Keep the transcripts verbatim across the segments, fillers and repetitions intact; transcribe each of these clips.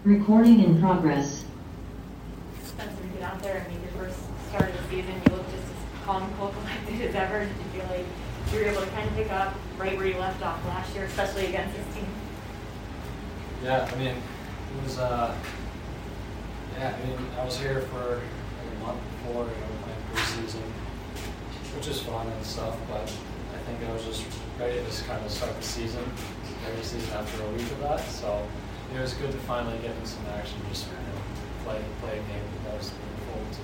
Recording in progress. Spencer, you get out there, I mean, your first start of the season, you looked just as calm, cool, collected as ever. Did you feel like you were able to kind of pick up right where you left off last year, especially against this team? Yeah, I mean, it was, uh, yeah, I mean, I was here for like a month before, you know, playing preseason, which is fun and stuff, but I think I was just ready to just kind of start the season, every season after a week of that, so it was good to finally get in some action, just, you know, play, play a game that was meaningful to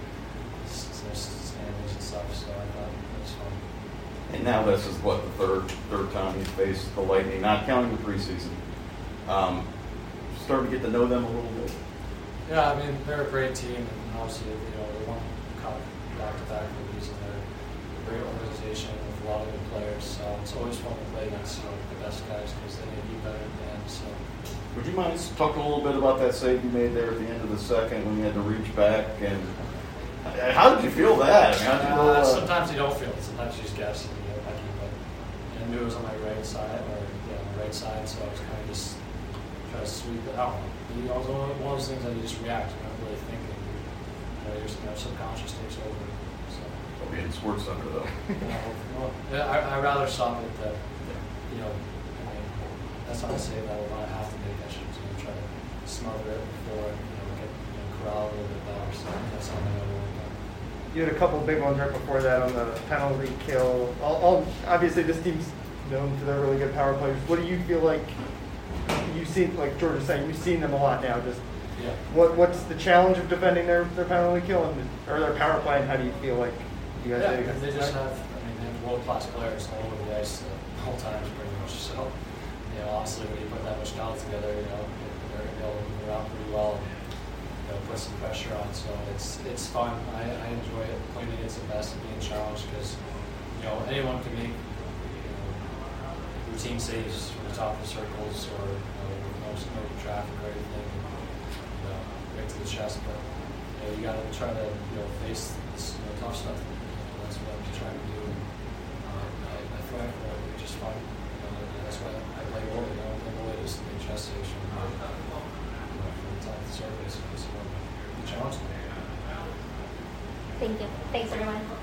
the standings and stuff, so I thought it was fun. And now this is what, the third third time he's faced the Lightning, not counting the preseason. Um, starting to get to know them a little bit. Yeah, I mean, they're a great team, and obviously, you know, they won cup back-to-back for a reason. They're a great organization with a lot of good players, so it's always fun to play against, you know, the best guys because they may be better than them. So. Would you mind talking a little bit about that save you made there at the end of the second when you had to reach back, and how did you feel that? I mean, how did you uh, know, uh, sometimes you don't feel it. Sometimes you just guess and you get lucky, but I knew it was on my right side, or yeah, on my right side, so I was kind of just trying to sweep it out. You know, it's one of those things that you just react. You're not really thinking. You know, your you know, subconscious takes over. So. I'll be in Sports Center though. Yeah, well, yeah, I I rather stop it than you know. I mean, that's not to say that I have to make that shit. You know, try to smother it before you know get you know, corral a little bit better. So that's something I will work on. You had a couple big ones right before that on the penalty kill. All, all obviously this team's known for their really good power players. What do you feel like? You've seen, like George was saying, you've seen them a lot now. Just yeah. what what's the challenge of defending their, their penalty kill and or their power play, and how do you feel like you guys yeah, did against they just that? have. I mean, they have world class players all over the ice the whole time, pretty much. So, you know, obviously when you put that much talent together, you know, they're able to move around pretty well and you know put some pressure on. So it's it's fun. I, I enjoy it playing against the best and being challenged because you know anyone can make you know, routine saves from the top of the circles or you know, with no, no traffic or anything, you know, right to the chest. But you know, you got to try to you know face this you know, tough stuff. You know, that's what I'm trying to do. And, uh, I, I thrive for it. It's just fun. You know, and that's why I play goalie. You know, I play goalie just to make chest saves from, uh, you know, from the top of the circles. So be challenged. Thank you. Thanks, everyone.